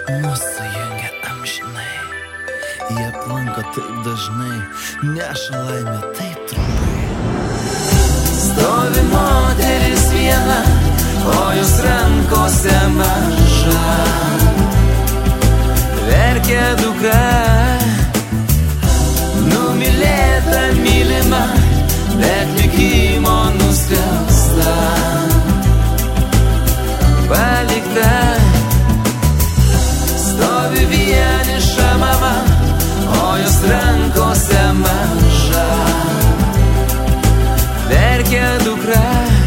Mūsų jungia amžinai, jie aplanko taip dažnai, neša laimę taip trumpai. Stovi moteris viena, o jos rankose maža. Verkia dukra, numylėta, mylima, bet likimo nuskriausta, palikta. Stovi vieniša mama, o jos rankose maža. Verkia dukra,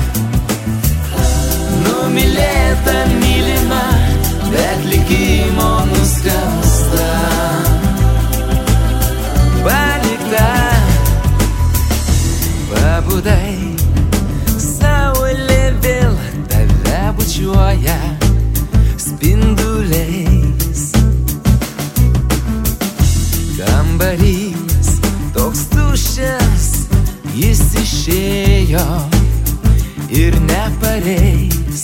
numylėta, mylima, bet likimo nuskriausta, palikta. Pabudai, saulė vėl tave bučiuoja spinduliais. Kambarys toks tuščias, jis išėjo ir nepareis.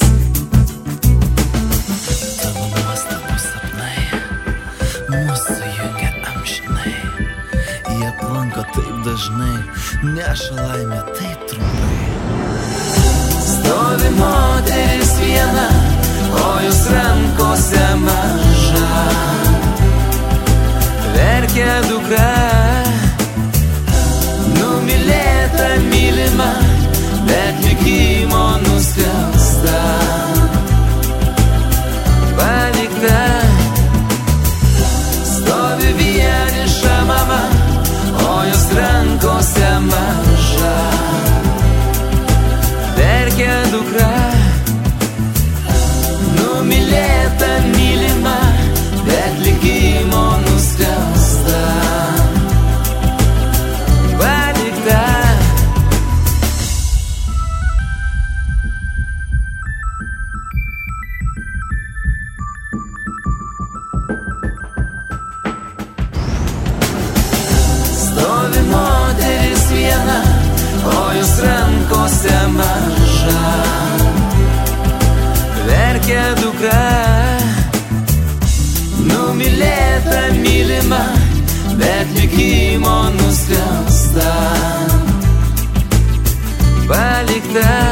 Tavo nuostabus sapnai mūsų jungia amžinai, jie aplanko taip dažnai, neša laimę taip trumpai. Stovi moteris viena, o jos rankose maža. Verkia dukra, numylėta, mylima, bet likimo nuskriausta, palikta. Stovi vieniša mama, o jos rankose maža. Verkia dukra, numylėta, mylima, bet likimo nuskriausta, palikta. Stovi moteris viena, o jos rankose maža. Verkia dukra, numylėta, mylima, bet likimo nuskriausta, palikta.